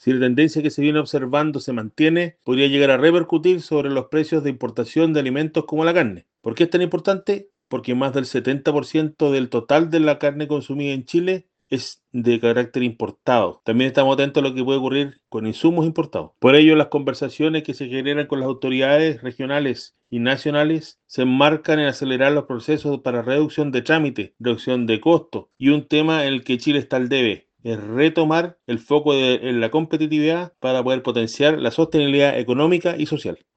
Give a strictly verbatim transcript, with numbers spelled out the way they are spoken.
Si la tendencia que se viene observando se mantiene, podría llegar a repercutir sobre los precios de importación de alimentos como la carne. ¿Por qué es tan importante? Porque más del setenta por ciento del total de la carne consumida en Chile es de carácter importado. También estamos atentos a lo que puede ocurrir con insumos importados. Por ello, las conversaciones que se generan con las autoridades regionales y nacionales se enmarcan en acelerar los procesos para reducción de trámites, reducción de costos y un tema en el que Chile está al debe, es retomar el foco de, en la competitividad para poder potenciar la sostenibilidad económica y social.